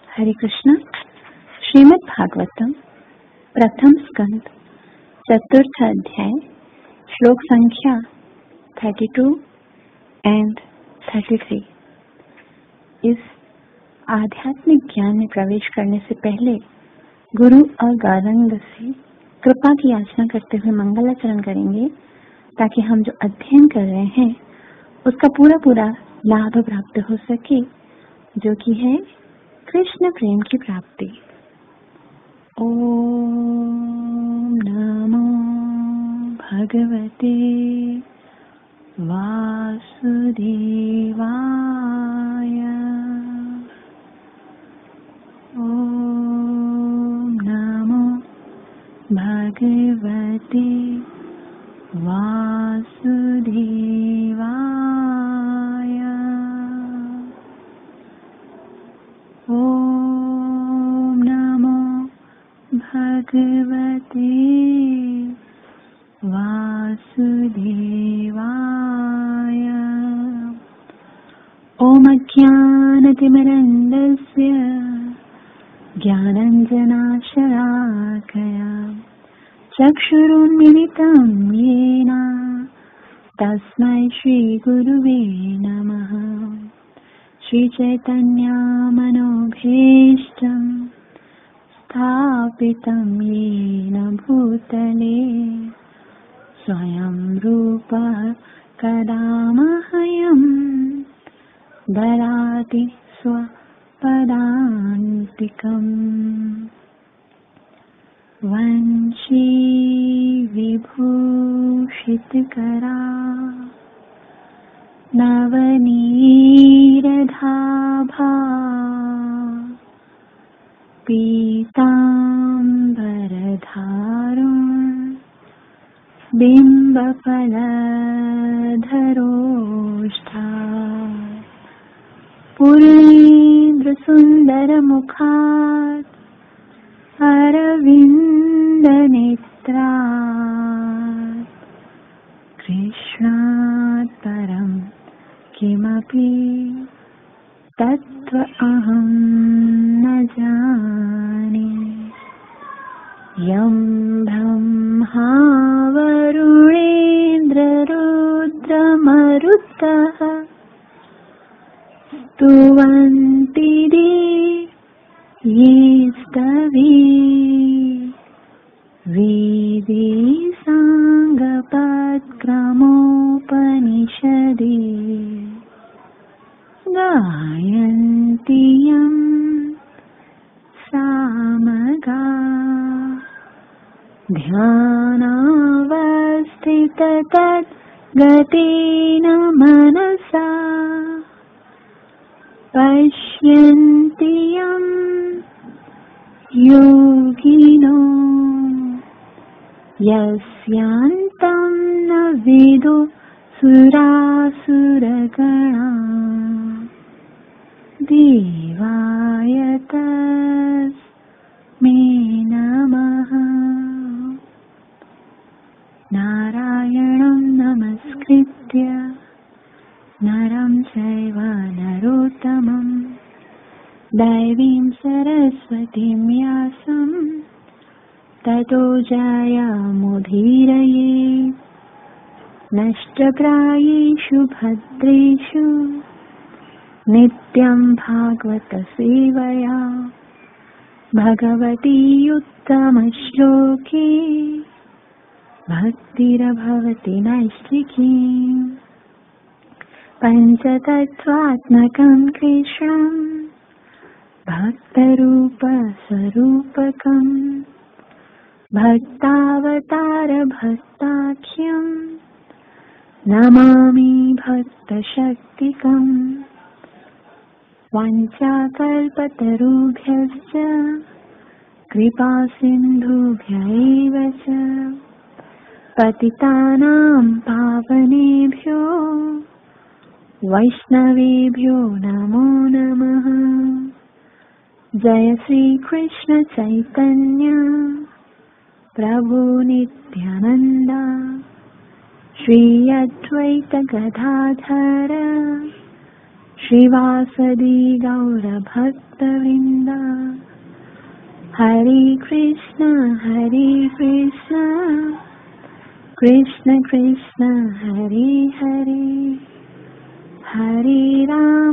हरे कृष्ण। श्रीमद् भागवतम प्रथम स्कंद चतुर्थ अध्याय श्लोक संख्या 32 एंड 33। इस आध्यात्मिक ज्ञान में प्रवेश करने से पहले गुरु और गौरंग से कृपा की याचना करते हुए मंगलाचरण करेंगे, ताकि हम जो अध्ययन कर रहे हैं उसका पूरा लाभ प्राप्त हो सके, जो कि है कृष्ण प्रेम की प्राप्ति। ओम नमो भगवते वासुदेवाय। ओम नमो भगवते वासुदेवाय। ओम नमो भगवते वासुदेवाय। ओम अज्ञानतिमिरन्धस्य ज्ञानाञ्जनशलाकया चक्षुरुन्मिलितं येन तस्मै श्रीगुरुवे नमः। श्रीचैतन्यमनोभीष्टं स्थापितं येन भूतले स्वयं रूप कदा मह्यं ददाति स्वपदान्तिकम्। वंशी विभूषितकरा नवनीरधाभा पीताम्बरधारुन् बिम्बफलधरोष्ठा पूर्णेन्द्रसुन्दरमुखात् अरविन्दनेत्रात् कृष्णात् परं किमपि तत्त्व अहं न जाने। यं ब्रह्मा वरुणेन्द्ररुद्रमरुतः स्तुवन्ति ये स्तवी वेदे साङ्गपद्क्रमोपनिषदि गायन्ति यं सामगा ध्यानावस्थिततद्गतेन मनसा पश्यन्ति यं योगिनो यस्यान्तं न विदुः सुरासुरगणा। देवाय तस्मै नमः। नारायणं नमस्कृत्य नरं चैव नरोत्तमं दैवीं सरस्वतीं व्यासं ततो जयमुदीरये। नष्टप्रायेषु भद्रेषु नित्यं भागवत सेवया भगवती उत्तमश्लोके भक्तिर्भवति नैष्ठिकी। पञ्चतत्त्वात्मकं कृष्णं भक्तरूपस्वरूपकं भक्तावतारभक्ताख्यं नमामि भक्तशक्तिकम्। वाञ्छाकल्पतरुभ्यश्च कृपासिन्धुभ्य एव च पतितानां पावनेभ्यो वैष्णवेभ्यो नमो नमः। जय श्री कृष्ण चैतन्य प्रभु नित्यानंद श्री अद्वैत गदाधर श्रीवासदि गौरभक्तवृन्द हरे कृष्ण कृष्ण कृष्ण हरे हरे हरे राम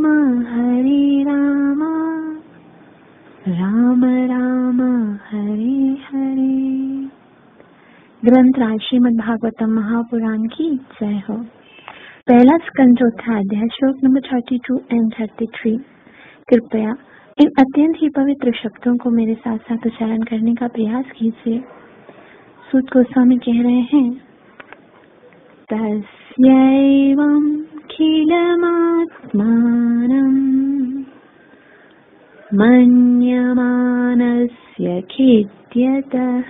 राम राम हरे हरे। ग्रंथराज श्रीमद् भागवतम महापुराण की जय हो। पहला स्कंद चौथा अध्याय श्लोक नंबर 32 एंड 33। कृपया इन अत्यंत ही पवित्र शब्दों को मेरे साथ साथ उच्चारण करने का प्रयास कीजिए। सूत गोस्वामी कह रहे हैं, तस्यैवं खिलमात्मानं मन्यमानस्य खिद्यतः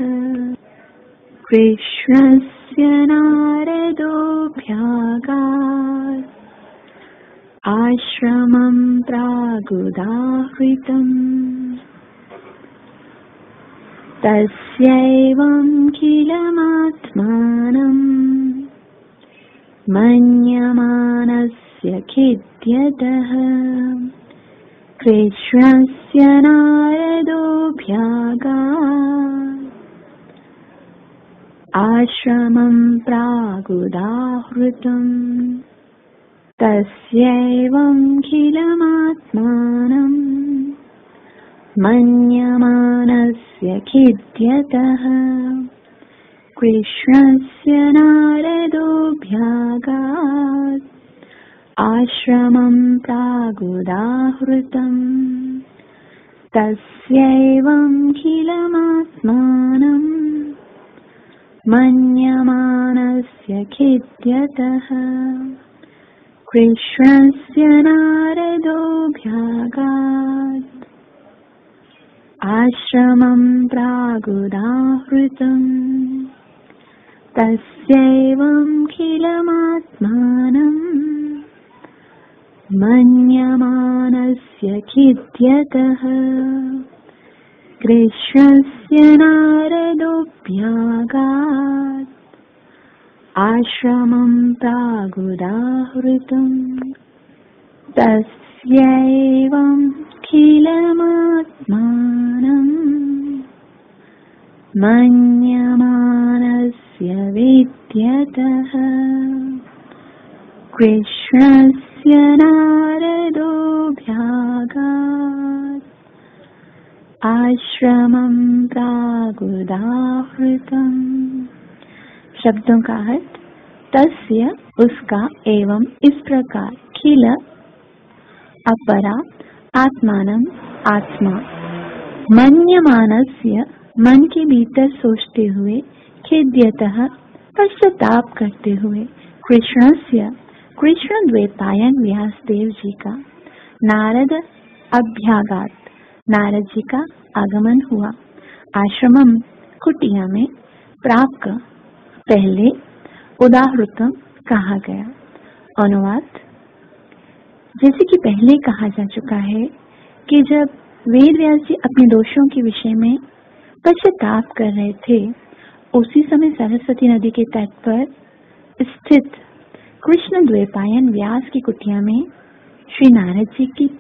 कृष्णस्य नारदोऽभ्यागात् आश्रमं प्रागुदाहृतम्। तस्यैवं खिलमात्मानं मन्यमानस्य खिद्यतः कृष्णस्य नारदोऽभ्यागात् आश्रमं प्रागुदाहृतम्। तस्यैवं खिलमात्मानं मन्यमानस्य खिद्यतः कृष्णस्य नारदोऽभ्यागात् आश्रमं प्रागुदाहृतम्। तस्यैवं खिलमात्मानं मन्यमानस्य खिद्यतः कृष्णस्य नारदोऽभ्यागात् आश्रमं प्रागुदाहृतम्। तस्यैवं खिलमात्मानं मन्यमानस्य खिद्यतः कृष्णस्य नारदोऽभ्यागात् आश्रमं प्रागुदाहृतम्। तस्यैवं खिलमात्मानं मन्यमानस्य विद्यतः कृष्णस्य नारदोऽभ्यागात् आश्रमं प्रागुदाहृतम्। शब्दों का अर्थ, तस्य उसका, एवं इस प्रकार, खिल अपरा आत्मानं आत्मा, मन्यमानस्य मन के भीतर सोचते हुए, खिद्यतः पश्चाताप करते हुए, कृष्णस्य कृष्ण द्वैपायन व्यासदेव जी का, नारद अभ्यागात नारद जी का आगमन हुआ, आश्रमम कुटिया में, प्राक पहले, उदाहृतम कहा गया। अनुवाद, जैसे कि पहले कहा जा चुका है कि जब वेद व्यास जी अपने दोषों के विषय में पश्चाताप कर रहे थे, उसी समय सरस्वती नदी के तट पर स्थित कृष्ण द्वैपायन व्यास की कुटिया में श्री नारद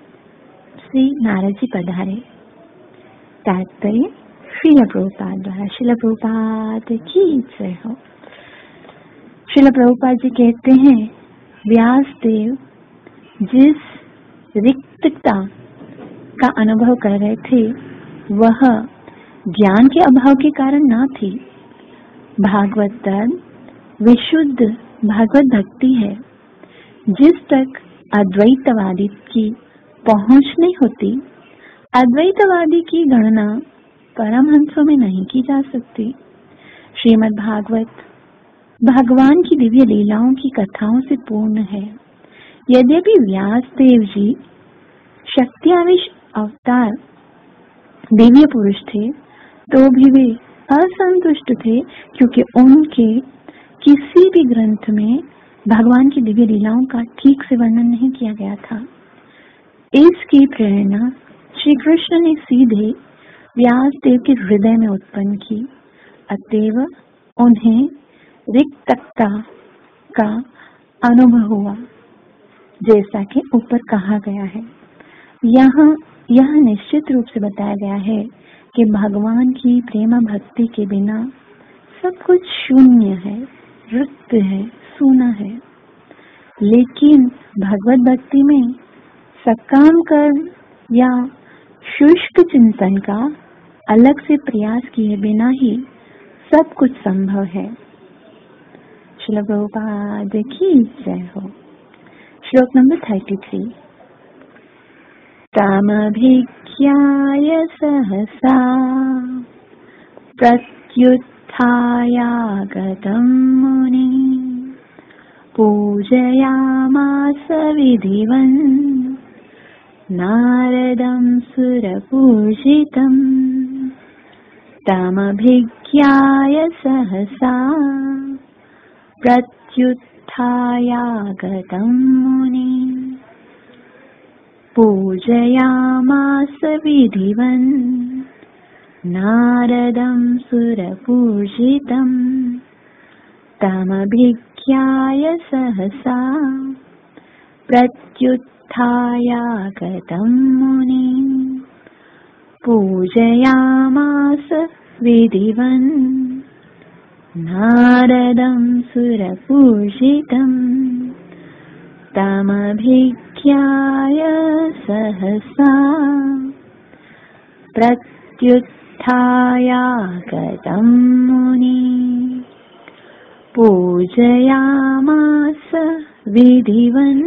जी पधारे। तात्पर्य श्रील प्रभुपाद द्वारा। श्रील प्रभुपाद की जय हो। श्रील प्रभुपाद जी कहते हैं, व्यास देव जिस रिक्तता का अनुभव कर रहे थे वह ज्ञान के अभाव के कारण न थी। भागवत तत्व विशुद्ध भागवत भक्ति है। जिस तक अद्वैतवादी की पहुंच नहीं होती, अद्वैतवादी की गणना परमहंसों में नहीं की जा सकती। श्रीमद् भागवत भगवान की दिव्य लीलाओं की कथाओं से पूर्ण है। यद्यपि व्यास देव जी शक्तियावेश अवतार दिव्य पुरुष थे, तो भी वे असंतुष्ट थे, क्योंकि उनके किसी भी ग्रंथ में भगवान की दिव्य लीलाओं का ठीक से वर्णन नहीं किया गया था। इसकी प्रेरणा श्री कृष्ण ने सीधे व्यास देव के हृदय में उत्पन्न की। अतएव उन्हें रिक्तता का अनुभव हुआ। जैसा कि ऊपर कहा गया है। यहाँ यह निश्चित रूप से बताया गया है कि भगवान की प्रेम भक्ति के बिना सब कुछ शून्य है, रिक्त है, सूना है। लेकिन भगवत भक्ति में सकाम कर्म या शुष्क चिंतन का अलग से प्रयास किए बिना ही सब कुछ संभव है। श्रील प्रभुपाद की जय हो। श्लोक नंबर 33। तमभिज्ञाय सहसा प्रत्युत्थायागतं मुनिः पूजयामास विधिवन् नारदं सुरपूजितम्। तमभिज्ञाय सहसा प्रत्युत्थायागतं मुनिः पूजयामास विधिवन् नारदं सुरपूजितम्। तमभिज्ञाय सहसा प्रत्युत्थायागतं मुनिः पूजयामास विधिवन् नारदं सुरपूजितम्। तमभिज्ञाय सहसा प्रत्युत्थायागतं मुनिः पूजयामास विधिवन्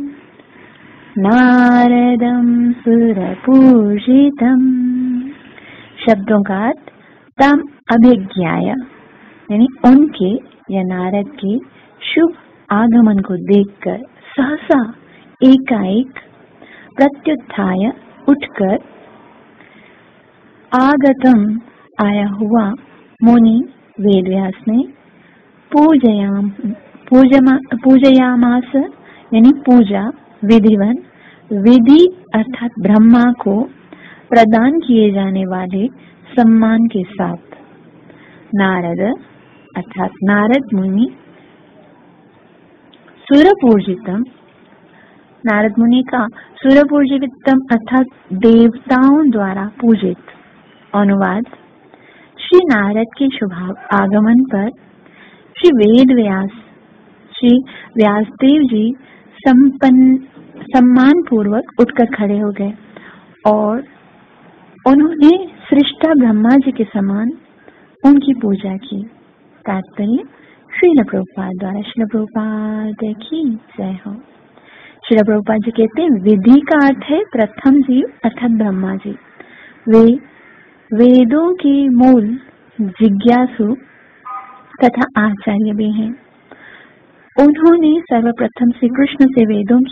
नारदं सुरपूजितम्। शब्दों का अर्थ तम अभिज्ञाय यानी उनके या नारद के शुभ आगमन को देखकर सहसा एकाएक प्रत्युत्थाय उठकर आगतम आया हुआ मुनि वेदव्यास ने पूजयामास यानी पूजा विधिवन विधि अर्थात ब्रह्मा को प्रदान किए जाने वाले सम्मान के साथ नारद अर्थात नारद मुनि सुरपूजितम नारद मुनि का सुरपूजितम अर्थात देवताओं द्वारा पूजित। अनुवाद। श्री नारद के शुभ आगमन पर श्री व्यासदेव जी सम्मान पूर्वक उठकर खड़े हो गए और उन्होंने सृष्टा ब्रह्मा जी के समान उनकी पूजा की। तात्पर्य श्रील प्रभुपाद द्वारा। श्रील प्रभुपाद की जय हो। श्रील प्रभुपाद जी कहते हैं विधि का अर्थ है प्रथम जीव अर्थात ब्रह्मा जी। वे वेदों के मूल जिज्ञासु तथा आचार्य भी हैं। उन्होंने सर्वप्रथम श्री कृष्ण से वेदों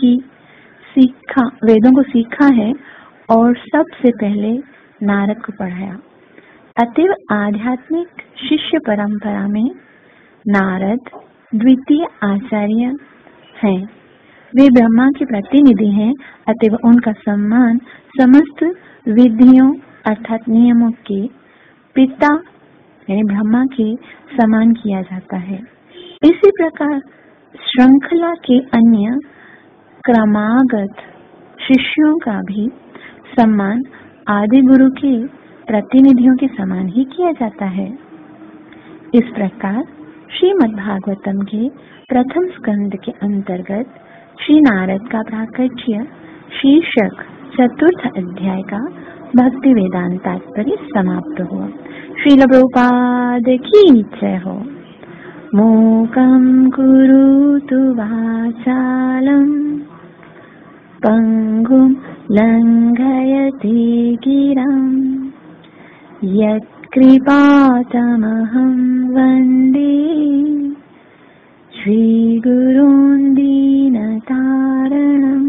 को सीखा है और सबसे पहले नारद को पढ़ाया। अतएव आध्यात्मिक शिष्य परंपरा में नारद द्वितीय आचार्य हैं। वे ब्रह्मा के प्रतिनिधि हैं। अतएव उनका सम्मान समस्त विधियों अर्थात नियमों के पिता यानी ब्रह्मा के समान किया जाता है। इसी प्रकार श्रृंखला के अन्य क्रमागत शिष्यों का भी सम्मान आदि गुरु के प्रतिनिधियों के समान ही किया जाता है। इस प्रकार श्रीमद् भागवतम के प्रथम स्कंद के अंतर्गत श्री नारद का प्राकट्य शीर्षक चतुर्थ अध्याय का भक्ति वेदांत तात्पर्य समाप्त हुआ। श्रील प्रभुपाद की जय हो। मूकं कुरुतु वाचालं पंगुं लंघयति गिरं यत्कृपातमहं वन्दे श्रीगुरून् दीनतारणम्।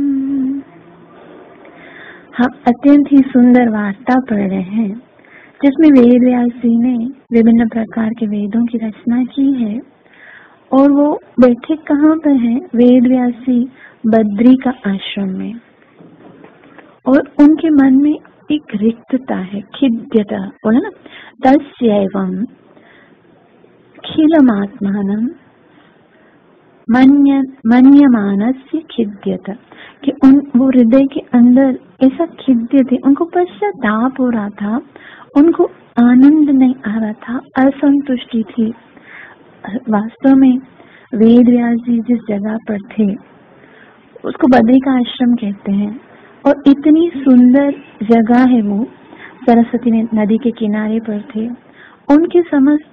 हम अत्यंत ही सुंदर वार्ता पढ़ रहे हैं जिसमें वेद व्यास जी ने विभिन्न प्रकार के वेदों की रचना की है और वो बैठे कहाँ पर हैं? वेद व्यास जी बद्री का आश्रम में। और उनके मन में एक रिक्तता है, खिद्यता बोला ना, तस्यैवं खिलमात्मानं मन्यमानस्य खिद्यत, कि वो हृदय के अंदर ऐसा खिद्य थे, उनको पश्चाताप हो रहा था, उनको आनंद नहीं आ रहा था, असंतुष्टि थी। वास्तव में वेद व्यास जी जिस जगह पर थे उसको बद्री का आश्रम कहते हैं, और इतनी सुंदर जगह है वो, सरस्वती नदी के किनारे पर थे। उनके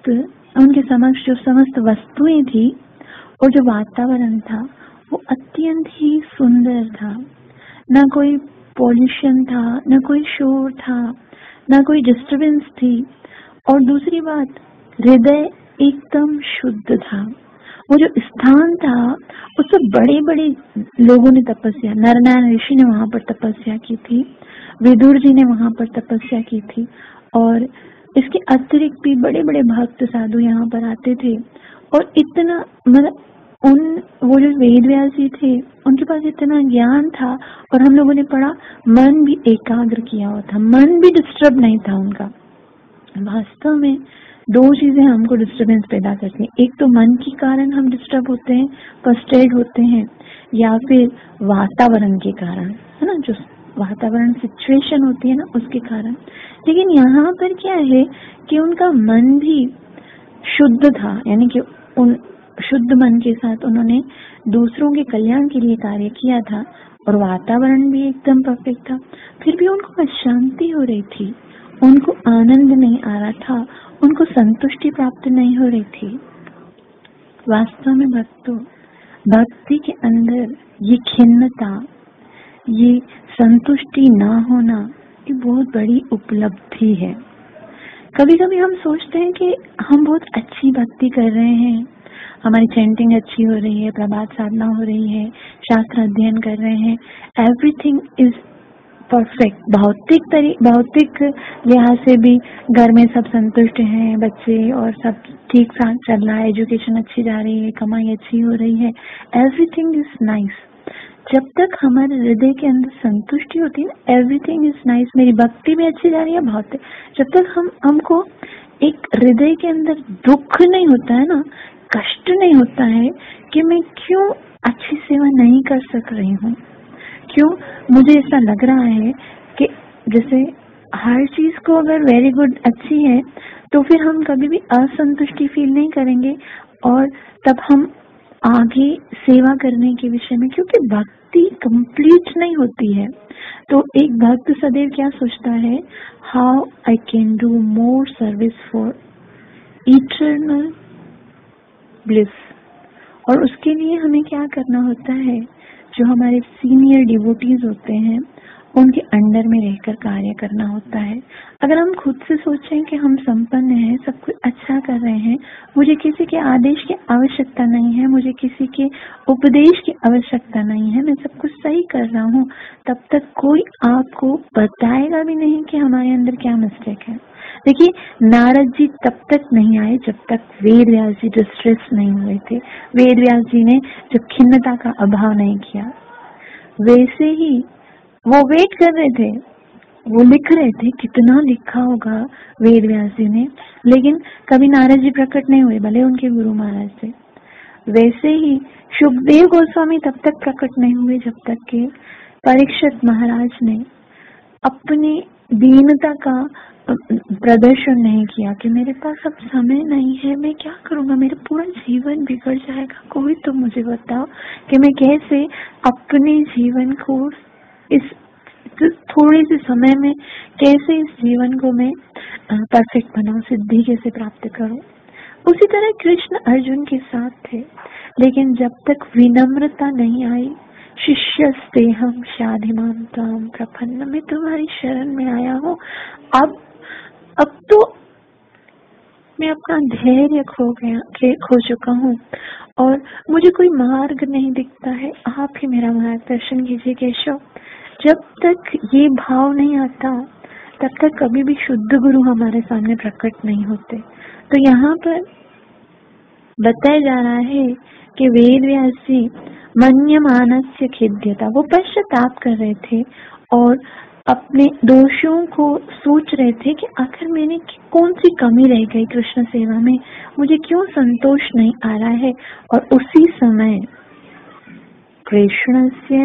समक्ष जो समस्त वस्तुएं थी और जो वातावरण था वो अत्यंत ही सुंदर था। ना कोई पॉल्यूशन था, ना कोई शोर था, ना कोई डिस्टरबेंस थी, और दूसरी बात, हृदय एकदम शुद्ध था। वो जो स्थान था उस पर बड़े बड़े लोगों ने तपस्या, नरनारायण ऋषि ने वहां पर तपस्या की थी, विदुर जी ने वहां पर तपस्या की थी, और इसके अतिरिक्त भी बड़े बड़े भक्त साधु यहाँ पर आते थे। और इतना मतलब वो जो वेद व्यास जी थे उनके पास इतना ज्ञान था, और हम लोगों ने पढ़ा मन भी एकाग्र किया हुआ था, मन भी डिस्टर्ब नहीं था उनका। वास्तव में दो चीजें हमको डिस्टरबेंस पैदा करती हैं, एक तो मन के कारण हम डिस्टर्ब होते हैं, फ्रस्ट्रेट होते हैं, या फिर वातावरण के कारण, है ना, जो वातावरण सिचुएशन होती है ना उसके कारण। लेकिन यहाँ पर क्या है कि उनका मन भी शुद्ध था, यानी कि उन शुद्ध मन के साथ उन्होंने दूसरों के कल्याण के लिए कार्य किया था, और वातावरण भी एकदम परफेक्ट था। फिर भी उनको अशांति हो रही थी, उनको आनंद नहीं आ रहा था, उनको संतुष्टि प्राप्त नहीं हो रही थी। वास्तव में भक्तों, भक्ति के अंदर ये खिन्नता, ये संतुष्टि ना होना, ये बहुत बड़ी उपलब्धि है। कभी कभी हम सोचते हैं कि हम बहुत अच्छी भक्ति कर रहे हैं, हमारी चैंटिंग अच्छी हो रही है, प्रभात साधना हो रही है, शास्त्र अध्ययन कर रहे हैं, एवरीथिंग इज परफेक्ट। भौतिक लिहाज से भी घर में सब संतुष्ट हैं, बच्चे और सब ठीक ठाक चल रहा है, एजुकेशन अच्छी जा रही है, कमाई अच्छी हो रही है, एवरीथिंग इज नाइस। जब तक हमारे हृदय के अंदर संतुष्टि होती है, एवरीथिंग इज नाइस, मेरी भक्ति भी अच्छी जा रही है, भौतिक, जब तक हमको एक हृदय के अंदर दुख नहीं होता है ना, कष्ट नहीं होता है कि मैं क्यों अच्छी सेवा नहीं कर सक रही हूँ, क्यों मुझे ऐसा लग रहा है कि जैसे हर चीज को अगर वेरी गुड अच्छी है तो फिर हम कभी भी असंतुष्टि फील नहीं करेंगे, और तब हम आगे सेवा करने के विषय में, क्योंकि भक्ति कंप्लीट नहीं होती है। तो एक भक्त सदैव क्या सोचता है, how I can do more service for eternal bliss, और उसके लिए हमें क्या करना होता है, जो हमारे सीनियर डिवोटीज होते हैं उनके अंडर में रहकर कार्य करना होता है। अगर हम खुद से सोचें कि हम संपन्न हैं, सब कुछ अच्छा कर रहे हैं, मुझे किसी के आदेश की आवश्यकता नहीं है, मुझे किसी के उपदेश की आवश्यकता नहीं है, मैं सब कुछ सही कर रहा हूँ, तब तक कोई आपको बताएगा भी नहीं कि हमारे अंदर क्या मिस्टेक है। देखिए, नारद जी तब तक नहीं आए जब तक वेद व्यास जी डिस्ट्रेस नहीं हुए थे, वेद व्यास जी ने जब खिन्नता का अभाव नहीं किया। वैसे ही वो वेट कर रहे थे, वो लिख रहे थे, कितना लिखा होगा वेद व्यास जी ने, लेकिन कभी नारद जी प्रकट नहीं हुए, भले उनके गुरु महाराज थे। वैसे ही सुखदेव गोस्वामी तब तक प्रकट नहीं हुए जब तक कि परीक्षित महाराज ने अपनी दीनता का प्रदर्शन नहीं किया कि मेरे पास अब समय नहीं है, मैं क्या करूंगा, मेरा पूरा जीवन बिगड़ जाएगा, कोई तो मुझे बताओ कि मैं कैसे अपने जीवन को इस थोड़े से समय में कैसे इस जीवन को मैं परफेक्ट बनाऊं, सिद्धि कैसे प्राप्त करूं। उसी तरह कृष्ण अर्जुन के साथ थे, लेकिन जब तक विनम्रता नहीं आई, शिष्यस्तेहं शाधिमां त्वां प्रपन्न, मैं तुम्हारी शरण में आया हूँ, अब तो मैं अपना धैर्य खो चुका हूँ और मुझे कोई मार्ग नहीं दिखता है, आप ही मेरा मार्गदर्शन कीजिए केशव। जब तक ये भाव नहीं आता तब तक कभी भी शुद्ध गुरु हमारे सामने प्रकट नहीं होते। तो यहाँ पर बताया जा रहा है कि वेद व्यास जी मन्यमानस्य खिद्यता, वो पश्चाताप कर रहे थे और अपने दोषों को सोच रहे थे कि आखिर मैंने कौन सी कमी रह गई कृष्ण सेवा में, मुझे क्यों संतोष नहीं आ रहा है। और उसी समय कृष्णस्य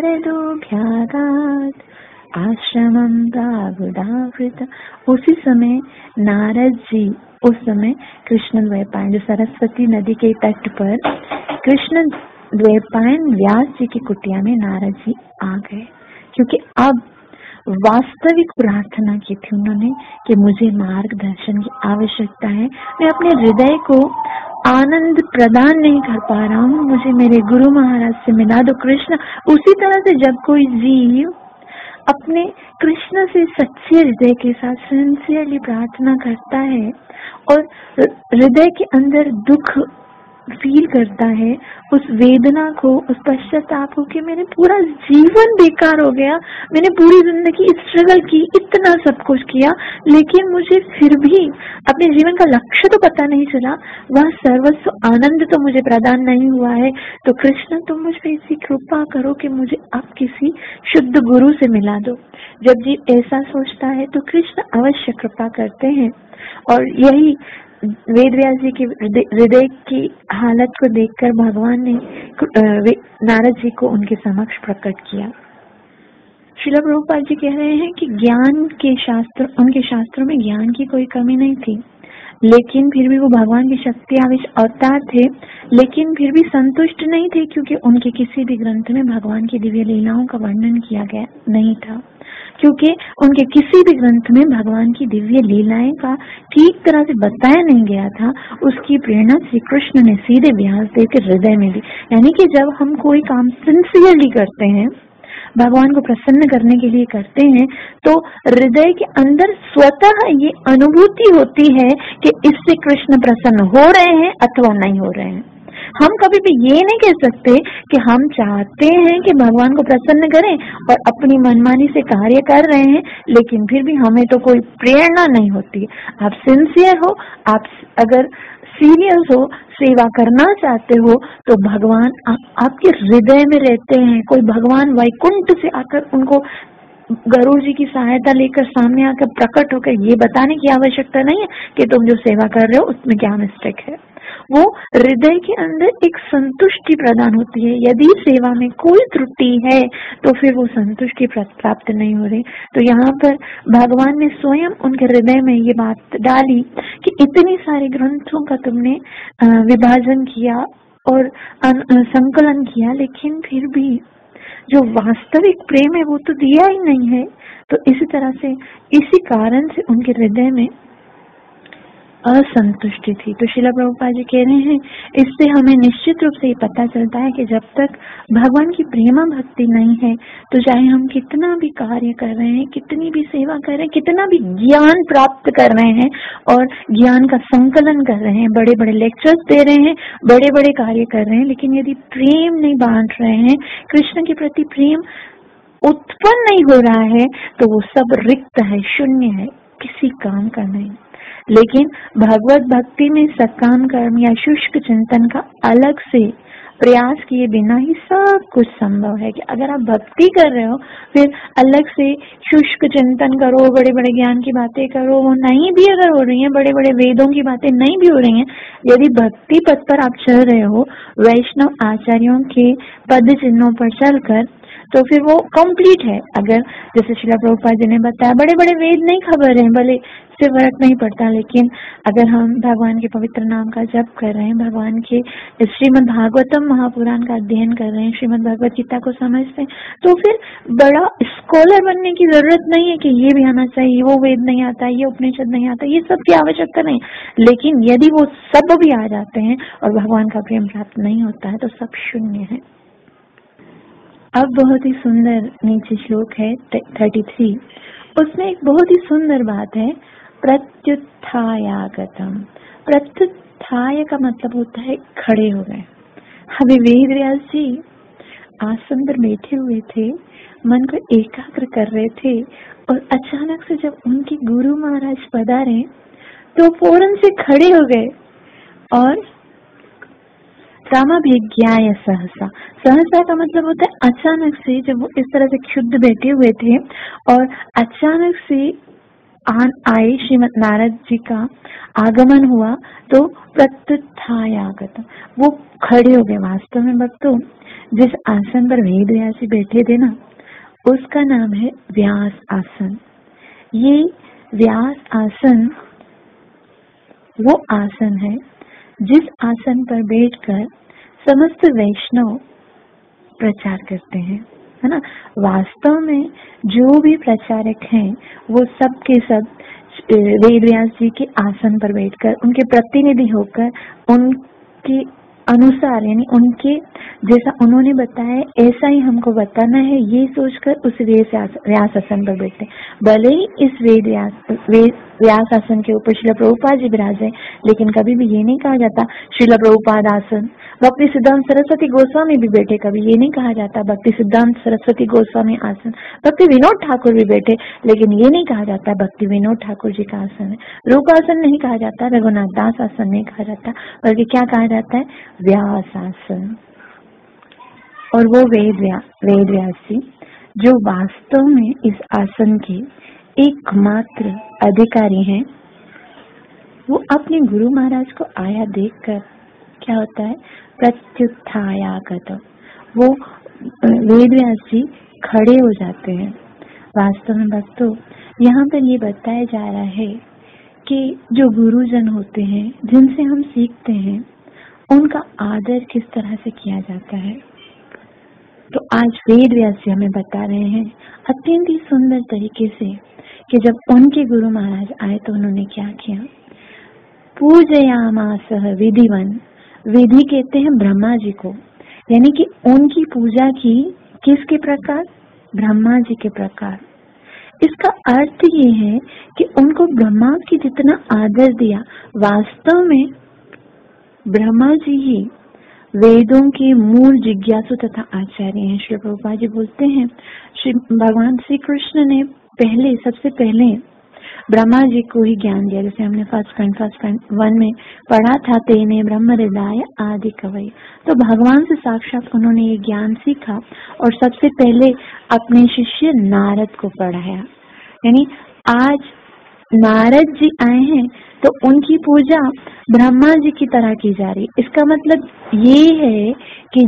नारदोऽभ्यागात् आश्रमं प्रागुदावृत। उसी समय नारद जी, उस समय कृष्ण द्वैपायन, जो सरस्वती नदी के तट पर कृष्ण द्वैपायन व्यास जी की कुटिया में नारद जी आ गए, क्योंकि अब वास्तविक प्रार्थना की थी उन्होंने कि मुझे मार्गदर्शन की आवश्यकता है, मैं अपने हृदय को आनंद प्रदान नहीं कर पा रहा हूँ, मुझे मेरे गुरु महाराज से मिला दो कृष्ण। उसी तरह से जब कोई जीव अपने कृष्ण से सच्चे हृदय के साथ सिंसियरली प्रार्थना करता है और हृदय के अंदर दुख फील करता है, उस वेदना को, उस पश्चाताप को कि मेरे पूरा जीवन बेकार हो गया, मैंने पूरी जिंदगी स्ट्रगल की, इतना सब कुछ किया, लेकिन मुझे फिर भी अपने जीवन का लक्ष्य तो पता नहीं चला, वह सर्वस्व आनंद तो मुझे प्रदान नहीं हुआ है। तो कृष्ण तुम मुझ पे ऐसी कृपा करो कि मुझे अब किसी शुद्ध गुरु से मिला दो। जब जीव ऐसा सोचता है तो कृष्ण अवश्य कृपा करते हैं। और यही वेद व्यास जी के हृदय की हालत को देखकर भगवान ने नारद जी को उनके समक्ष प्रकट किया। श्रील प्रभुपाद जी कह रहे हैं कि ज्ञान के शास्त्र, उनके शास्त्रों में ज्ञान की कोई कमी नहीं थी, लेकिन फिर भी वो भगवान की शक्ति आवेश अवतार थे, लेकिन फिर भी संतुष्ट नहीं थे, क्योंकि उनके किसी भी ग्रंथ में भगवान की दिव्य लीलाओं का वर्णन किया गया नहीं था, क्योंकि उनके किसी भी ग्रंथ में भगवान की दिव्य लीलाएं का ठीक तरह से बताया नहीं गया था। उसकी प्रेरणा श्री कृष्ण ने सीधे व्यासदेव के हृदय में दी। यानी कि जब हम कोई काम सिंसियरली करते हैं, भगवान को प्रसन्न करने के लिए करते हैं, तो हृदय के अंदर स्वतः ये अनुभूति होती है कि इससे कृष्ण प्रसन्न हो रहे हैं अथवा नहीं हो रहे हैं। हम कभी भी ये नहीं कह सकते कि हम चाहते हैं कि भगवान को प्रसन्न करें और अपनी मनमानी से कार्य कर रहे हैं, लेकिन फिर भी हमें तो कोई प्रेरणा नहीं होती। आप सिंसियर हो, आप अगर सीरियस हो, सेवा करना चाहते हो, तो भगवान आपके हृदय में रहते हैं। कोई भगवान वैकुंठ से आकर उनको गरुड़ जी की सहायता लेकर सामने आकर प्रकट होकर ये बताने की आवश्यकता नहीं है कि तुम जो सेवा कर रहे हो उसमें क्या मिस्टेक है। वो हृदय के अंदर एक संतुष्टि प्रदान होती है। यदि सेवा में कोई त्रुटि है तो फिर वो संतुष्टि प्राप्त नहीं हो रही। तो यहाँ पर भगवान ने स्वयं उनके हृदय में ये बात डाली कि इतने सारे ग्रंथों का तुमने विभाजन किया और संकलन किया, लेकिन फिर भी जो वास्तविक प्रेम है वो तो दिया ही नहीं है। तो इसी तरह से, इसी कारण से उनके हृदय में असंतुष्टि थी। तो श्रील प्रभुपाद जी कह रहे हैं, इससे हमें निश्चित रूप से ये पता चलता है कि जब तक भगवान की प्रेमा भक्ति नहीं है, तो चाहे हम कितना भी कार्य कर रहे हैं, कितनी भी सेवा कर रहे हैं, कितना भी ज्ञान प्राप्त कर रहे हैं और ज्ञान का संकलन कर रहे हैं, बड़े बड़े लेक्चर्स दे रहे हैं, बड़े बड़े कार्य कर रहे हैं, लेकिन यदि प्रेम नहीं बांट रहे हैं, कृष्ण के प्रति प्रेम उत्पन्न नहीं हो रहा है, तो वो सब रिक्त है, शून्य है, किसी काम का नहीं। लेकिन भगवत भक्ति में सकाम कर्म या शुष्क चिंतन का अलग से प्रयास किए बिना ही सब कुछ संभव है। कि अगर आप भक्ति कर रहे हो, फिर अलग से शुष्क चिंतन करो, बड़े बड़े ज्ञान की बातें करो, वो नहीं भी अगर हो रही हैं, बड़े बड़े वेदों की बातें नहीं भी हो रही हैं, यदि भक्ति पथ पर आप चल रहे हो, वैष्णव आचार्यों के पद चिन्हों पर चलकर, तो फिर वो कंप्लीट है। अगर जैसे श्रील प्रभुपाद जी ने बताया, बड़े बड़े वेद नहीं खबर है, भले से फर्क नहीं पड़ता, लेकिन अगर हम भगवान के पवित्र नाम का जप कर रहे हैं, भगवान के श्रीमद् भागवतम महापुराण का अध्ययन कर रहे हैं, श्रीमद् भगवत गीता को समझते हैं, तो फिर बड़ा स्कॉलर बनने की जरूरत नहीं है कि ये भी आना चाहिए, वो वेद नहीं आता, ये उपनिषद नहीं आता, ये सब की आवश्यकता नहीं। लेकिन यदि वो सब भी आ जाते हैं और भगवान का प्रेम प्राप्त नहीं होता है, तो सब शून्य है। अब बहुत ही सुंदर नीचे श्लोक है 33, उसमें एक बहुत ही सुंदर बात है, प्रत्युत्थायागतम। प्रत्युत्थाय का मतलब होता है खड़े हो गए। अभी वेद व्यास जी आसन पर बैठे हुए थे, मन को एकाग्र कर रहे थे, और अचानक से जब उनके गुरु महाराज पधारे तो फौरन से खड़े हो गए और तमभिज्ञाय सहसा। सहसा का मतलब होता है अचानक से। जब वो इस तरह से क्षुब्ध बैठे हुए थे और अचानक से आए श्रीमद नारद जी का आगमन हुआ, तो प्रत्युत्थायागत, वो खड़े हो गए। वास्तव में भक्तों, जिस आसन पर वेद व्यास जी बैठे थे ना, उसका नाम है व्यास आसन। ये व्यास आसन वो आसन है जिस आसन पर बैठकर समस्त वैष्णव प्रचार करते हैं, है ना। वास्तव में जो भी प्रचारक हैं वो सब के सब वेद व्यास जी के आसन पर बैठकर, उनके प्रतिनिधि होकर, उनके अनुसार, यानी उनके जैसा उन्होंने बताया ऐसा ही हमको बताना है, ये सोचकर उस व्यास आसन पर बैठते। भले ही इस वेद व्यास आसन के ऊपर श्रील प्रभुपाद जी विराजे, लेकिन कभी भी ये नहीं कहा जाता श्रील प्रभुपाद आसन। भक्ति सिद्धांत सरस्वती गोस्वामी भी बैठे, कभी ये नहीं कहा जाता भक्ति सिद्धांत सरस्वती गोस्वामी आसन। भक्ति विनोद ठाकुर भी बैठे, लेकिन ये नहीं कहा जाता भक्ति विनोद ठाकुर जी का आसन है। रूप आसन नहीं कहा जाता, रघुनाथ दास आसन नहीं कहा जाता, बल्कि क्या कहा जाता है? व्यास आसन। और वो वेद व्यास जी जो वास्तव में इस आसन के एकमात्र अधिकारी हैं, वो अपने गुरु महाराज को आया देखकर क्या होता है? प्रत्युत्थायागत, वो वेद व्यास जी खड़े हो जाते हैं। वास्तव में भक्तों, यहाँ पर ये बताया जा रहा है कि जो गुरुजन होते हैं, जिनसे हम सीखते हैं, उनका आदर किस तरह से किया जाता है। तो आज वेद व्यास जी हमें बता रहे हैं अत्यंत ही सुंदर तरीके से कि जब उनके गुरु महाराज आए तो उन्होंने क्या किया। पूजयामासः विधिवन, विधि कहते हैं ब्रह्मा जी को, यानी कि उनकी पूजा की किसके प्रकार? ब्रह्मा जी के प्रकार। इसका अर्थ ये है कि उनको ब्रह्मा की जितना आदर दिया, वास्तव में ब्रह्मा जी ही वेदों के मूल जिज्ञासु तथा आचार्य हैं। श्री प्रभुपाद जी बोलते हैं, श्री भगवान श्री कृष्ण ने सबसे पहले ब्रह्मा जी को ही ज्ञान दिया। जैसे हमने फर्स्ट खंड 1 में पढ़ा था, तेने ब्रह्म हृदय आदि कवि। तो भगवान से साक्षात उन्होंने ये ज्ञान सीखा और सबसे पहले अपने शिष्य नारद को पढ़ाया। यानी आज नारद जी आए हैं तो उनकी पूजा ब्रह्मा जी की तरह की जा रही। इसका मतलब ये है कि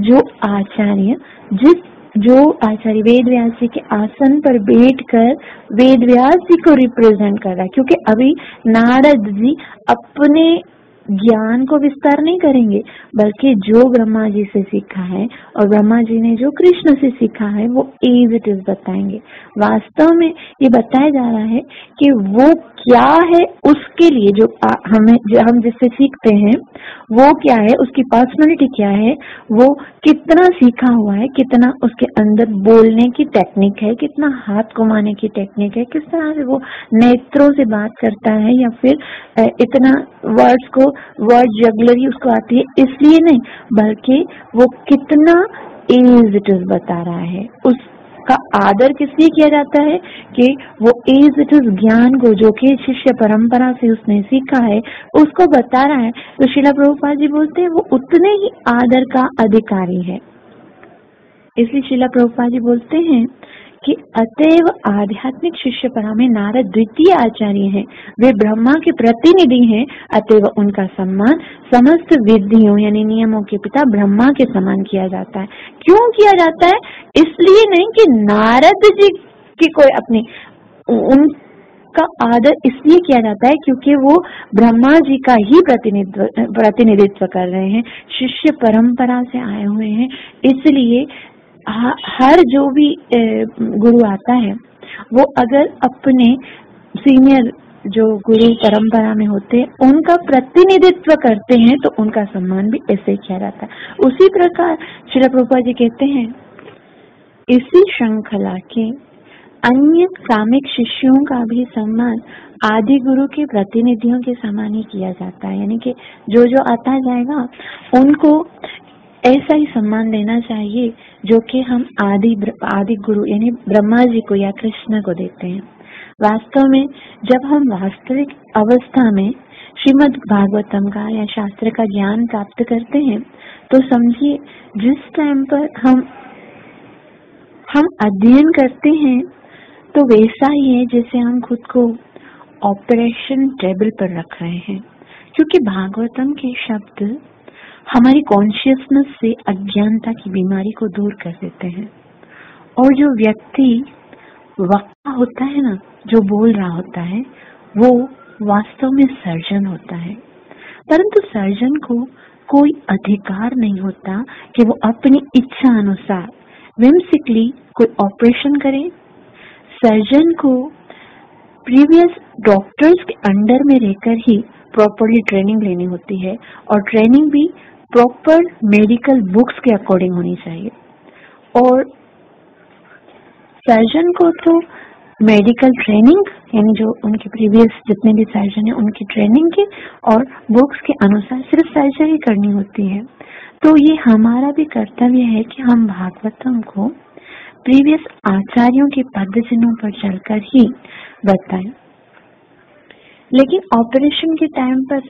जो आचार्य वेद व्यास जी के आसन पर बैठकर वेद व्यास जी को रिप्रेजेंट कर रहा है, क्योंकि अभी नारद जी अपने ज्ञान को विस्तार नहीं करेंगे, बल्कि जो ब्रह्मा जी से सीखा है और ब्रह्मा जी ने जो कृष्ण से सीखा है वो एज इट इज बताएंगे। वास्तव में ये बताया जा रहा है कि वो क्या है, उसके लिए जो हम जिससे सीखते हैं वो क्या है, उसकी पर्सनालिटी क्या है, वो कितना सीखा हुआ है, कितना उसके अंदर बोलने की टेक्निक है, कितना हाथ घुमाने की टेक्निक है, किस तरह से वो नेत्रों से बात करता है, या फिर इतना वर्ड जगलरी उसको आती है, इसलिए नहीं, बल्कि वो कितना एज इट इज बता रहा है। उसका आदर किस लिए किया जाता है कि वो एज इट इज ज्ञान को, जो कि शिष्य परंपरा से उसने सीखा है, उसको बता रहा है। तो श्रील प्रभुपाद जी बोलते हैं वो उतने ही आदर का अधिकारी है। इसलिए श्रील प्रभुपाद जी बोलते हैं कि अतएव आध्यात्मिक शिष्य परा में नारद द्वितीय आचार्य हैं, वे ब्रह्मा के प्रतिनिधि हैं, अतएव उनका सम्मान समस्त विधियों यानी नियमों के पिता ब्रह्मा के समान किया जाता है। क्यों किया जाता है? इसलिए नहीं कि नारद जी की कोई अपनी, उनका आदर इसलिए किया जाता है क्योंकि वो ब्रह्मा जी का ही प्रतिनिधित्व कर रहे हैं, शिष्य परंपरा से आए हुए हैं। इसलिए हर जो भी गुरु आता है वो अगर अपने सीनियर जो गुरु परंपरा में होते हैं उनका प्रतिनिधित्व करते हैं तो उनका सम्मान भी ऐसे किया जाता है। उसी प्रकार श्रील प्रभुपाद जी कहते हैं, इसी श्रृंखला के अन्य कामिक शिष्यों का भी सम्मान आदि गुरु के प्रतिनिधियों के समान ही किया जाता है। यानी कि जो आता जाएगा उनको ऐसा ही सम्मान देना चाहिए जो कि हम आदि गुरु यानी ब्रह्मा जी को या कृष्ण को देते हैं। वास्तव में जब हम वास्तविक अवस्था में श्रीमद् भागवतम का या शास्त्र का ज्ञान प्राप्त करते हैं, तो समझिए जिस टाइम पर हम अध्ययन करते हैं तो वैसा ही है जैसे हम खुद को ऑपरेशन टेबल पर रख रहे हैं, क्योंकि भागवतम के शब्द हमारी कॉन्शियसनेस से अज्ञानता की बीमारी को दूर कर देते हैं। और जो व्यक्ति वक्ता होता है ना, जो बोल रहा होता है, वो वास्तव में सर्जन होता है। परंतु सर्जन को कोई अधिकार नहीं होता कि वो अपनी इच्छा अनुसार whimsically कोई ऑपरेशन करे। सर्जन को प्रीवियस डॉक्टर्स के अंडर में रहकर ही प्रॉपरली ट्रेनिंग लेनी होती है, और ट्रेनिंग भी प्रॉपर मेडिकल बुक्स के अकॉर्डिंग होनी चाहिए। और सर्जन को तो मेडिकल ट्रेनिंग, यानी जो उनके प्रीवियस जितने भी सर्जन हैं उनकी ट्रेनिंग की और बुक्स के अनुसार सिर्फ सर्जरी करनी होती है। तो ये हमारा भी कर्तव्य है कि हम भागवतम को प्रीवियस आचार्यों के पद्धतियों पर चलकर ही बताएं। लेकिन ऑपरेशन के टाइम पर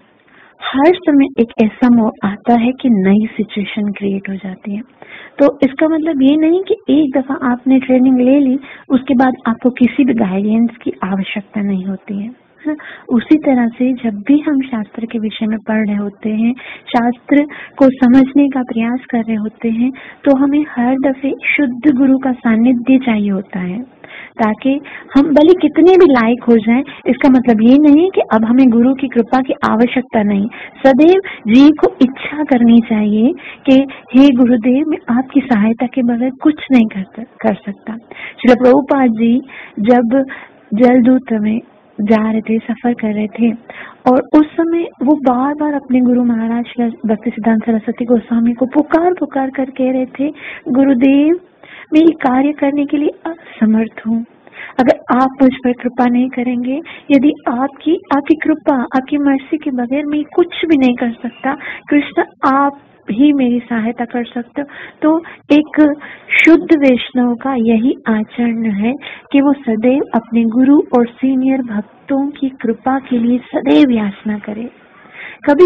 हर समय एक ऐसा मोड़ आता है कि नई सिचुएशन क्रिएट हो जाती है। तो इसका मतलब ये नहीं कि एक दफा आपने ट्रेनिंग ले ली उसके बाद आपको किसी भी गाइडेंस की आवश्यकता नहीं होती है। उसी तरह से जब भी हम शास्त्र के विषय में पढ़ रहे होते हैं, शास्त्र को समझने का प्रयास कर रहे होते हैं, तो हमें हर दफे शुद्ध गुरु का सानिध्य चाहिए होता है, ताकि हम भले कितने भी लायक हो जाएं, इसका मतलब ये नहीं कि अब हमें गुरु की कृपा की आवश्यकता नहीं। सदैव जीव को इच्छा करनी चाहिए कि हे गुरुदेव, मैं आपकी सहायता के बगैर कुछ नहीं कर सकता। श्रील प्रभुपाद जी जब जलदूत में जा रहे थे, सफर कर रहे थे, और उस समय वो बार बार अपने गुरु महाराज भक्ति सिद्धांत सरस्वती गोस्वामी को पुकार कर कह रहे थे, गुरुदेव मैं ये कार्य करने के लिए असमर्थ हूँ। अगर आप मुझ पर कृपा नहीं करेंगे, यदि आपकी कृपा, आपकी मर्सी के बगैर मैं कुछ भी नहीं कर सकता। कृष्ण आप ही मेरी सहायता कर सकते हो। तो एक शुद्ध वैष्णव का यही आचरण है कि वो सदैव अपने गुरु और सीनियर भक्तों की कृपा के लिए सदैव याचना करे। कभी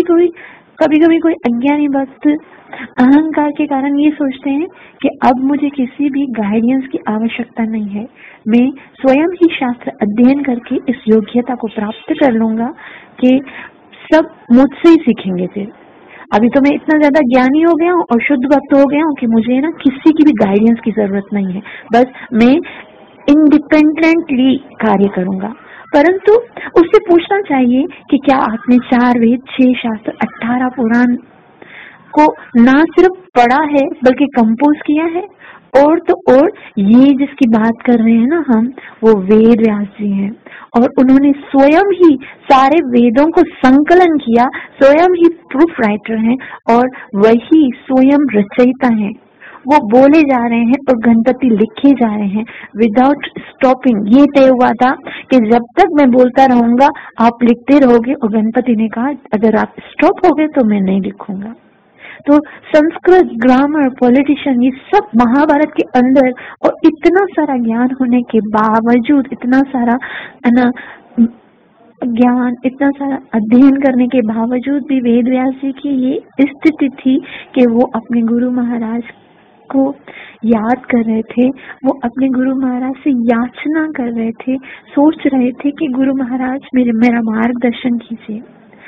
कभी कोई अज्ञानी भक्त अहंकार के कारण ये सोचते हैं कि अब मुझे किसी भी गाइडेंस की आवश्यकता नहीं है, मैं स्वयं ही शास्त्र अध्ययन करके इस योग्यता को प्राप्त कर लूंगा कि सब मुझसे ही सीखेंगे। फिर अभी तो मैं इतना ज्यादा ज्ञानी हो गया हूँ और शुद्ध भक्त हो गया हूँ कि मुझे ना किसी की भी गाइडेंस की जरूरत नहीं है, बस मैं इंडिपेंडेंटली कार्य करूंगा। परंतु उससे पूछना चाहिए कि क्या आपने 4 वेद, 6 शास्त्र, 18 पुराण को ना सिर्फ पढ़ा है बल्कि कंपोज किया है। और तो और ये जिसकी बात कर रहे हैं ना हम, वो वेद व्यास जी हैं, और उन्होंने स्वयं ही सारे वेदों को संकलन किया, स्वयं ही प्रूफ राइटर हैं और वही स्वयं रचयिता हैं। वो बोले जा रहे हैं और गणपति लिखे जा रहे हैं विदाउट स्टॉपिंग। ये तय हुआ था कि जब तक मैं बोलता रहूंगा आप लिखते रहोगे, और गणपति ने कहा अगर आप स्टॉप हो गए तो मैं नहीं लिखूंगा। तो संस्कृत, ग्रामर, पॉलिटिशियन, ये सब महाभारत के अंदर, और इतना सारा ज्ञान होने के बावजूद, इतना सारा ज्ञान, इतना सारा अध्ययन करने के बावजूद भी वेद व्यास जी की ये स्थिति थी कि वो अपने गुरु महाराज को याद कर रहे थे, वो अपने गुरु महाराज से याचना कर रहे थे, सोच रहे थे कि गुरु महाराज मेरा मार्गदर्शन कीजिए।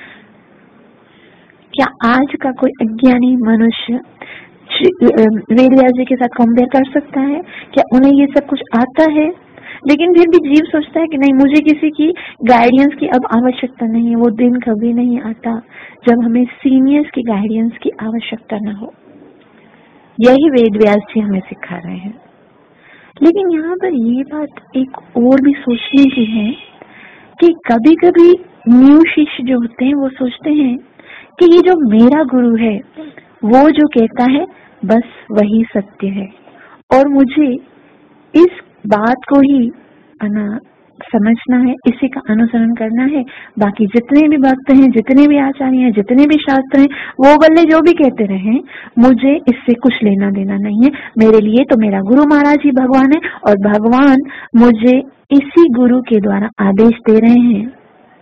क्या आज का कोई अज्ञानी मनुष्य वेद व्यास जी के साथ कंपेयर कर सकता है? क्या उन्हें ये सब कुछ आता है? लेकिन फिर भी जीव सोचता है कि नहीं, मुझे किसी की गाइडेंस की अब आवश्यकता नहीं है। वो दिन कभी नहीं आता जब हमें सीनियर्स की गाइडेंस की आवश्यकता न हो। यही वेद व्यास जी हमें सिखा रहे हैं। लेकिन यहाँ पर ये बात एक और भी सोचने की है कि कभी कभी न्यू शिष्य जो होते हैं वो सोचते हैं कि ये जो मेरा गुरु है वो जो कहता है बस वही सत्य है, और मुझे इस बात को ही समझना है, इसी का अनुसरण करना है। बाकी जितने भी भक्त हैं, जितने भी आचार्य हैं, जितने भी शास्त्र हैं, वो बल्ले जो भी कहते रहे, मुझे इससे कुछ लेना देना नहीं है। मेरे लिए तो मेरा गुरु महाराज ही भगवान है, और भगवान मुझे इसी गुरु के द्वारा आदेश दे रहे हैं।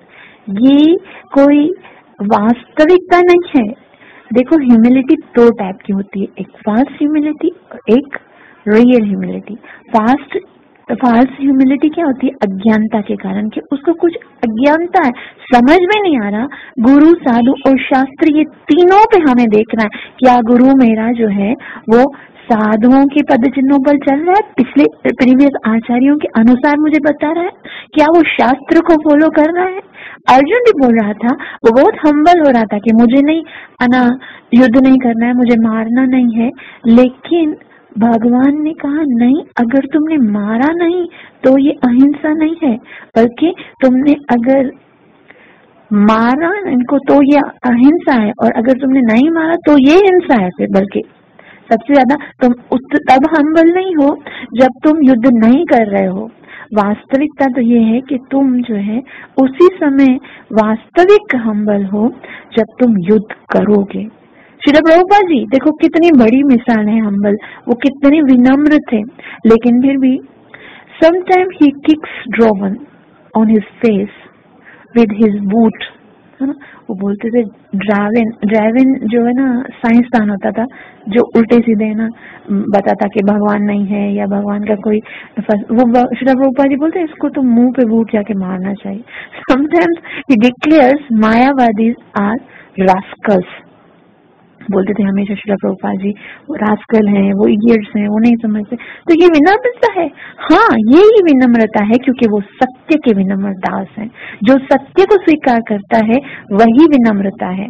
ये कोई वास्तविकता नहीं है। देखो, ह्यूमिलिटी दो टाइप की होती है, एक फाल्स ह्यूमिलिटी और एक रियल ह्यूमिलिटी। फाल्स ह्यूमिलिटी क्या होती है? अज्ञानता के कारण, कि उसको कुछ अज्ञानता है, समझ में नहीं आ रहा। गुरु, साधु और शास्त्र, ये तीनों पे हमें देखना है। क्या गुरु मेरा जो है वो साधुओं के पद चिन्हों पर चल रहा है, पिछले प्रीवियस आचार्यों के अनुसार मुझे बता रहा है? क्या वो शास्त्र को फॉलो कर रहा है? अर्जुन भी बोल रहा था, वो बहुत हम्बल हो रहा था कि मुझे नहीं युद्ध नहीं करना है, मुझे मारना नहीं है। लेकिन भगवान ने कहा नहीं, अगर तुमने मारा नहीं तो ये अहिंसा नहीं है, बल्कि तुमने अगर मारा इनको तो ये अहिंसा है, और अगर तुमने नहीं मारा तो ये हिंसा है। फिर बल्कि सबसे ज्यादा तुम तब हम्बल नहीं हो जब तुम युद्ध नहीं कर रहे हो। वास्तविकता तो ये है कि तुम जो है उसी समय वास्तविक हम्बल हो जब तुम युद्ध करोगे। श्रील प्रभुपाद जी देखो कितनी बड़ी मिसाल है हम्बल, वो कितने विनम्र थे, लेकिन फिर भी sometime he kicks drawn on his face with his boot, है ना। वो बोलते थे ड्राविन जो है ना साइंसदान होता था, जो उल्टे सीधे ना बताता कि भगवान नहीं है या भगवान का कोई वो श्री प्रभुपाद जी बोलते इसको तो मुंह पे बूट जाके मारना चाहिए। समटाइम्स ही डिक्लेयर्स मायावादीज आर रास्कल्स, बोलते थे हमेशा श्री प्रभुपाद जी, वो रास्कल हैं, वो इडियट्स हैं, वो नहीं समझते। तो ये विनम्रता है, हाँ ये ही विनम्रता है, क्योंकि वो सत्य के विनम्र दास हैं। जो सत्य को स्वीकार करता है वही विनम्रता है।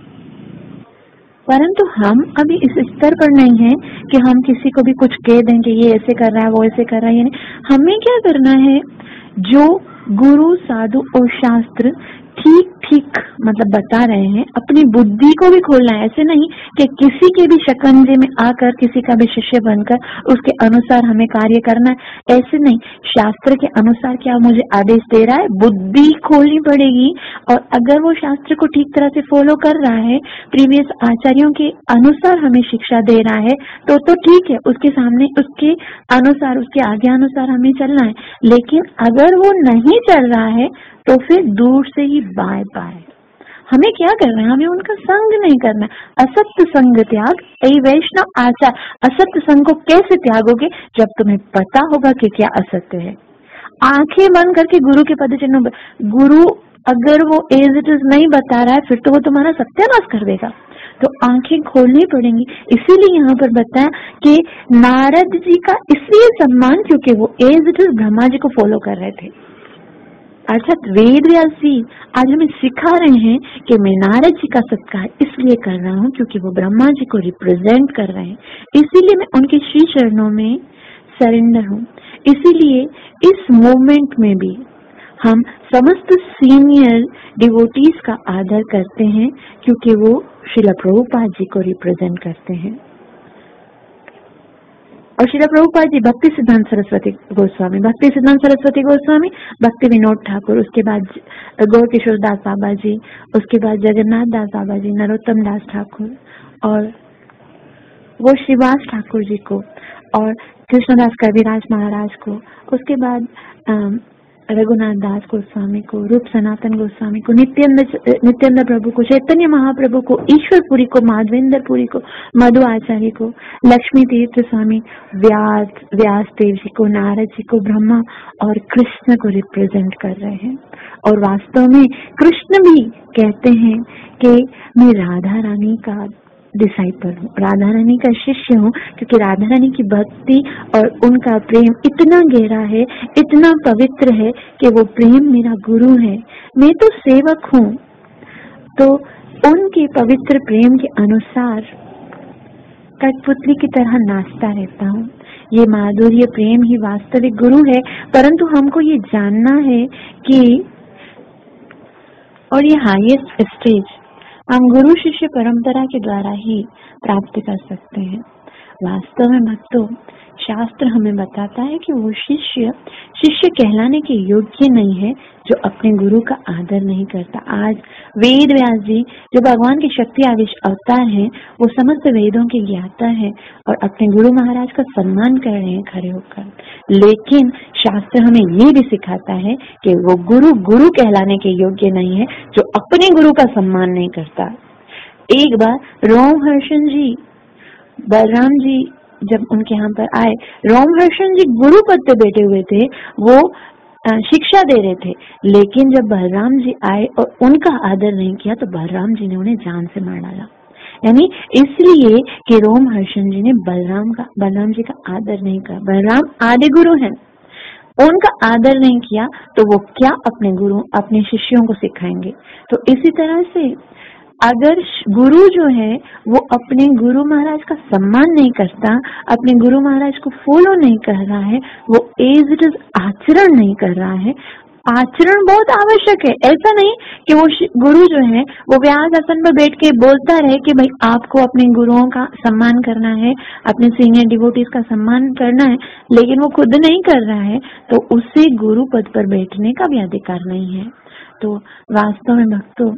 परंतु हम अभी इस स्तर पर नहीं है कि हम किसी को भी कुछ कह दें कि ये ऐसे कर रहा है, वो ऐसे कर रहा है। ये नहीं, हमें क्या करना है, जो गुरु, साधु और शास्त्र ठीक ठीक मतलब बता रहे हैं, अपनी बुद्धि को भी खोलना है। ऐसे नहीं कि किसी के भी शिकंजे में आकर, किसी का भी शिष्य बनकर उसके अनुसार हमें कार्य करना है, ऐसे नहीं। शास्त्र के अनुसार क्या मुझे आदेश दे रहा है, बुद्धि खोलनी पड़ेगी। और अगर वो शास्त्र को ठीक तरह से फॉलो कर रहा है, प्रीवियस आचार्यों के अनुसार हमें शिक्षा दे रहा है, तो ठीक है, उसके सामने उसके अनुसार, उसके आज्ञा अनुसार हमें चलना है। लेकिन अगर वो नहीं चल रहा है तो फिर दूर से ही बाय बाय। हमें क्या करना है, हमें उनका संग नहीं करना है। असत्य संग त्याग, ऐ वैष्णव आचार। असत्य संग को कैसे त्यागोगे, जब तुम्हें पता होगा कि क्या असत्य है। आंखें बंद करके गुरु के पद चिन्हों पर, गुरु अगर वो एज इट इज नहीं बता रहा है, फिर तो वो तुम्हारा सत्यानाश कर देगा। तो आंखें खोलनी पड़ेंगी। इसीलिए यहाँ पर बताया कि नारद जी का इसलिए सम्मान, क्योंकि वो as it is Brahma ji को फॉलो कर रहे थे। अर्थात वेद व्यास जी आज हमें सिखा रहे हैं कि मैं नारद जी का सत्कार इसलिए कर रहा हूँ क्योंकि वो ब्रह्मा जी को रिप्रेजेंट कर रहे हैं, इसीलिए मैं उनके श्री चरणों में सरेंडर हूँ। इसीलिए इस मूवमेंट में भी हम समस्त सीनियर डिवोटीज का आदर करते हैं, क्योंकि वो श्रील प्रभुपाद जी को रिप्रेजेंट करते हैं। और श्रील प्रभुपाद जी भक्ति सिद्धांत सरस्वती गोस्वामी, भक्ति सिद्धांत सरस्वती गोस्वामी, भक्ति विनोद ठाकुर, उसके बाद गौर किशोर दास बाबा जी, उसके बाद जगन्नाथ दास बाबा जी, नरोत्तम दास ठाकुर, और वो श्रीवास ठाकुर जी को, और कृष्णदास कविराज महाराज को, उसके बाद रघुनाथ दास गोस्वामी को, रूप सनातन गोस्वामी को, नित्यानंद प्रभु को, चैतन्य महाप्रभु को, ईश्वरपुरी को, माधवेंद्र पुरी को, मधु आचार्य को, लक्ष्मी तीर्थ स्वामी, व्यास देव जी को, नारद जी को, ब्रह्मा और कृष्ण को रिप्रेजेंट कर रहे हैं। और वास्तव में कृष्ण भी कहते हैं कि मैं राधा रानी का डिसाइपल हूँ, राधा रानी का शिष्य हूँ, क्योंकि राधा रानी की भक्ति और उनका प्रेम इतना गहरा है, इतना पवित्र है कि वो प्रेम मेरा गुरु है, मैं तो सेवक हूँ। तो उनके पवित्र प्रेम के अनुसार कठपुतली की तरह नाचता रहता हूँ। ये माधुर्य प्रेम ही वास्तविक गुरु है। परंतु हमको ये जानना है कि, और ये हाईएस्ट स्टेज हम गुरु शिष्य परंपरा के द्वारा ही प्राप्त कर सकते हैं। वास्तव में भक्तों, शास्त्र हमें बताता है कि वो शिष्य कहलाने के योग्य नहीं है जो अपने गुरु का आदर नहीं करता। आज वेद व्यास जी जो भगवान की शक्ति आदेश अवतार हैं, वो समस्त वेदों के ज्ञाता है और अपने गुरु महाराज का सम्मान कर रहे हैं खड़े होकर। लेकिन शास्त्र हमें ये भी सिखाता है कि वो गुरु कहलाने के योग्य नहीं है जो अपने गुरु का सम्मान नहीं करता। एक बार रोमहर्षण जी, बलराम जी जब उनके यहाँ पर आए, रोमहर्षण जी गुरु पद पे बैठे हुए थे, वो शिक्षा दे रहे थे, लेकिन जब बलराम जी आए और उनका आदर नहीं किया तो बलराम जी ने उन्हें जान से मार डाला। यानी इसलिए कि रोमहर्षण जी ने बलराम जी का आदर नहीं किया। बलराम आदि गुरु हैं, उनका आदर नहीं किया तो वो क्या अपने शिष्यों को सिखाएंगे। तो इसी तरह से अगर गुरु जो है वो अपने गुरु महाराज का सम्मान नहीं करता, अपने गुरु महाराज को फॉलो नहीं कर रहा है, वो एज इट इज आचरण नहीं कर रहा है। आचरण बहुत आवश्यक है, ऐसा नहीं कि वो गुरु जो है वो व्यास आसन पर बैठ के बोलता रहे कि भाई आपको अपने गुरुओं का सम्मान करना है, अपने सीनियर डिवोटीज का सम्मान करना है, लेकिन वो खुद नहीं कर रहा है, तो उसे गुरु पद पर बैठने का भी अधिकार नहीं है। तो वास्तव में भक्तों,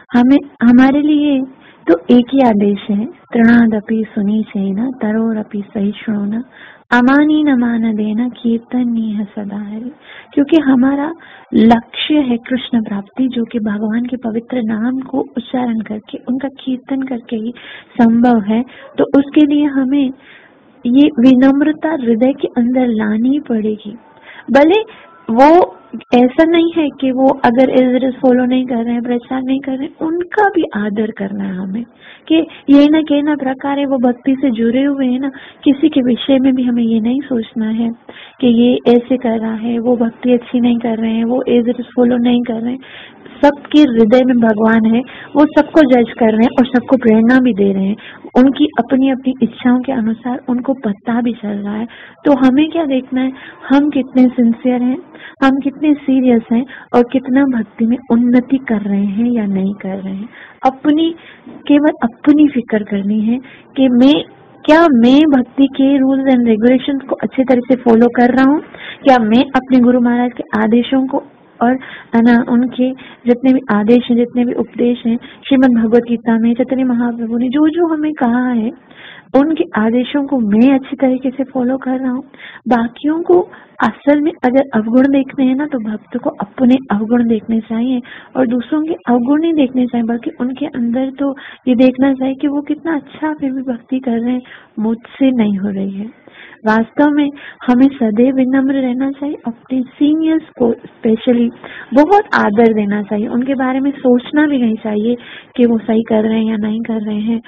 हमारे लिए तो एक ही आदेश है, तृणादपि सुनिचैन तरोरपि सहिष्णुना अमानी न मान देना कीर्तनीय सदा हरि। क्योंकि हमारा लक्ष्य है कृष्ण प्राप्ति, जो कि भगवान के पवित्र नाम को उच्चारण करके, उनका कीर्तन करके ही संभव है। तो उसके लिए हमें ये विनम्रता हृदय के अंदर लानी पड़ेगी। भले वो ऐसा नहीं है कि वो अगर इज़ फॉलो नहीं कर रहे हैं, प्रचार नहीं कर रहे हैं, उनका भी आदर करना है हमें, कि ये ना के ना प्रकार है वो भक्ति से जुड़े हुए हैं ना, किसी के विषय में भी हमें ये नहीं सोचना है कि ये ऐसे कर रहा है, वो भक्ति अच्छी नहीं कर रहे हैं, वो इज़ फॉलो नहीं कर रहे हैं। सबके हृदय में भगवान है, वो सबको जज कर रहे हैं और सबको प्रेरणा भी दे रहे हैं, उनकी अपनी अपनी इच्छाओं के अनुसार उनको पता भी चल रहा है। तो हमें क्या देखना है, हम कितने सिंसियर हैं, हम कितने सीरियस हैं और कितना भक्ति में उन्नति कर रहे हैं या नहीं कर रहे हैं। केवल अपनी फिक्र करनी है कि मैं भक्ति के रूल्स एंड रेगुलेशंस को अच्छे तरह से फॉलो कर रहा हूँ, क्या मैं अपने गुरु महाराज के आदेशों को और उनके जितने भी आदेश हैं, जितने भी उपदेश हैं श्रीमद् भगवत गीता में, चैतन्य महाप्रभु ने जो जो हमें कहा है, उनके आदेशों को मैं अच्छी तरीके से फॉलो कर रहा हूँ। बाकियों को असल में अगर अवगुण देखने हैं ना, तो भक्त को अपने अवगुण देखने चाहिए और दूसरों के अवगुण नहीं देखने चाहिए, बल्कि उनके अंदर तो ये देखना चाहिए कि वो कितना अच्छा फिर भी भक्ति कर रहे हैं, मुझसे नहीं हो रही है। वास्तव में हमें सदैव विनम्र रहना चाहिए, अपने सीनियर्स को स्पेशली बहुत आदर देना चाहिए, उनके बारे में सोचना भी नहीं चाहिए कि वो सही कर रहे हैं या नहीं कर रहे हैं।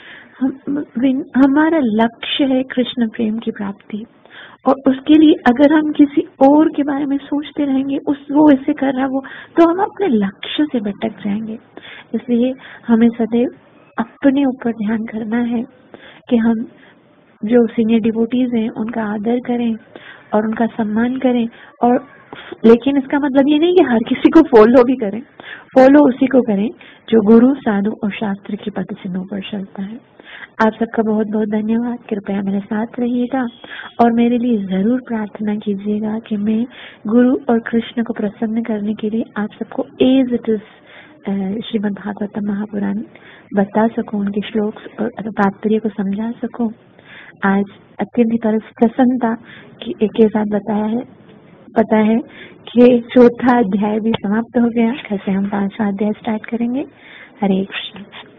हमारा लक्ष्य है कृष्ण प्रेम की प्राप्ति, और उसके लिए अगर हम किसी और के बारे में सोचते रहेंगे, वो ऐसे कर रहा वो, तो हम अपने लक्ष्य से भटक जाएंगे। इसलिए हमें सदैव अपने ऊपर ध्यान करना है कि हम जो सीनियर डिवोटीज हैं उनका आदर करें और उनका सम्मान करें, और लेकिन इसका मतलब ये नहीं कि हर किसी को फॉलो भी करें। फॉलो उसी को करें जो गुरु, साधु और शास्त्र के पद चिन्हों पर चलता है। आप सबका बहुत बहुत धन्यवाद। कृपया मेरे साथ रहिएगा और मेरे लिए जरूर प्रार्थना कीजिएगा कि मैं गुरु और कृष्ण को प्रसन्न करने के लिए आप सबको as it is Shrimad Bhagavatam Mahapuran बता सकूं, उनके श्लोक और तात्पर्य को समझा सकूं। आज अत्यंत प्रसन्नता के साथ पता है कि चौथा अध्याय भी समाप्त हो गया। कैसे हम 5वां अध्याय स्टार्ट करेंगे। हरे कृष्ण।